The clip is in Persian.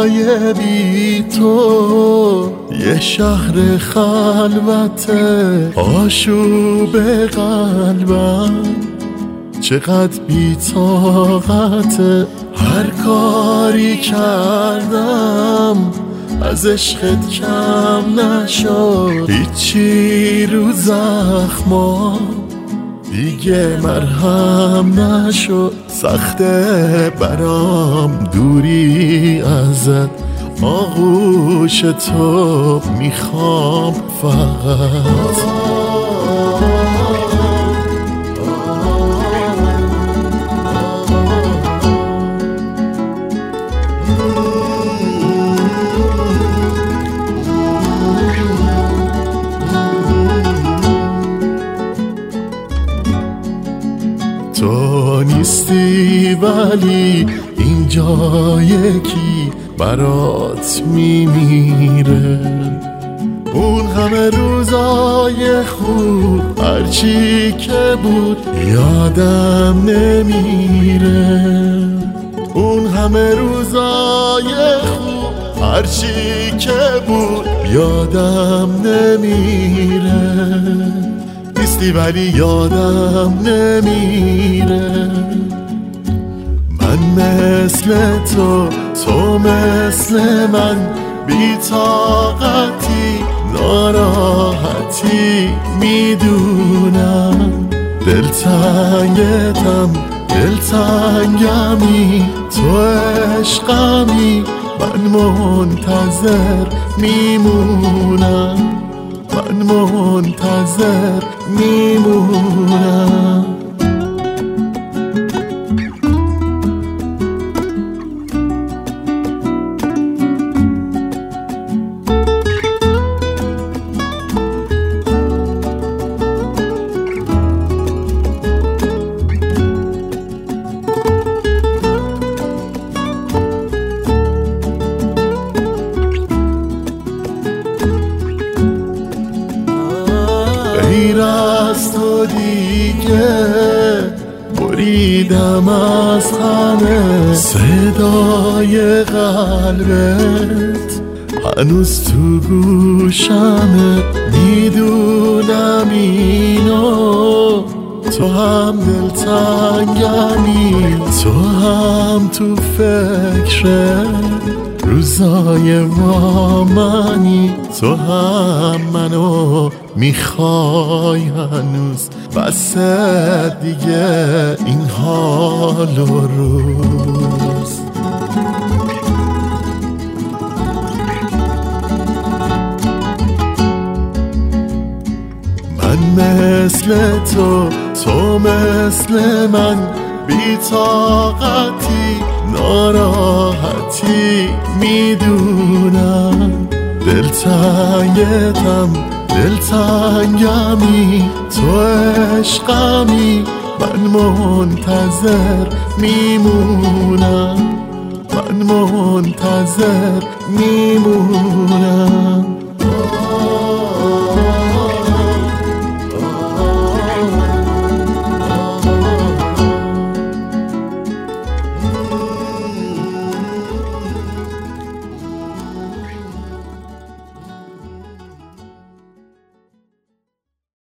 جای بی تو یه شهر خلوته، آشوب قلبم چقدر بی طاقته. هر کاری کردم از عشقت کم نشد، هیچی رو زخمام دیگه مرهم نشد. سخته برام دوری ازت، آغوش تو میخوام فقط. تو نیستی ولی اینجا یکی برات میمیره. اون همه روزای خوب هرچی که بود یادم نمیره. اون همه روزای خوب هرچی که بود یادم نمیره. نیستی ولی یادم نمیره. من مثل تو، تو مثل من، بی طاقتی ناراحتی میدونم. دلتنگتم دلتنگمی، تو عشقمی، من منتظر میمونم، من منتظر میمونم. غیر از تو دیگه بریدم از همه، صدای قلبت هنوز تو گوشمه. میدونم اینو، تو هم دلتنگمی، تو هم تو فکر روزای وامنی، تو هم منو میخوای هنوز. بس دیگه این حال و روز. من مثل تو، تو مثل من، بی طاقتی ناراحتی میدونم. دلتنگتم دلتنگمی، تو عشقمی، من منتظر میمونم، من منتظر میمونم.